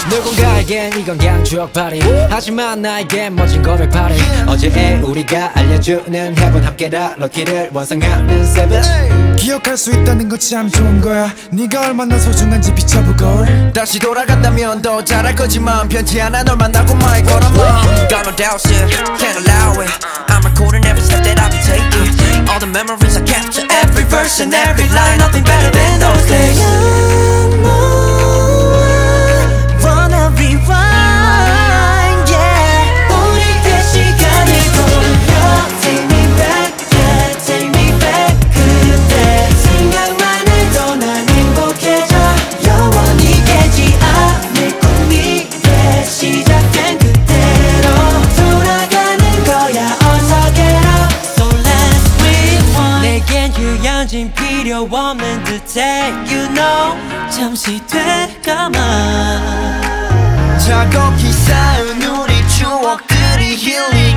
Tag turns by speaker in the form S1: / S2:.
S1: 누군가에겐 이건 그냥 추억팔이 하지만 나에겐 멋진 고백팔이 어제의 우리가 알려주는 heaven 함께라 럭키를 원상하는 seven
S2: 기억할 수 있다는 거 참 좋은 거야 네가 얼마나 소중한지 비춰보고
S3: 다시 돌아간다면 더 잘할 거지만 편지 하나 널 만나고 말 걸어봐 Got no doubt shit, can't allow it I'm recording every step that I be taking All the memories I capture every verse and every line Nothing better than those days
S4: Wanna rewind, yeah. 우리의 시간을 돌려 Take me back, yeah, take me back 그때 생각만 해도 난 행복해져 영원히 깨지 않을 꿈이래 시작된 그대로 돌아가는 거야 어서 get up So let's rewind 내겐 휴양진 필요 없는 듯해 You know 잠시 되감아
S3: 자곡히 쌓은 우리 추억들이 힐링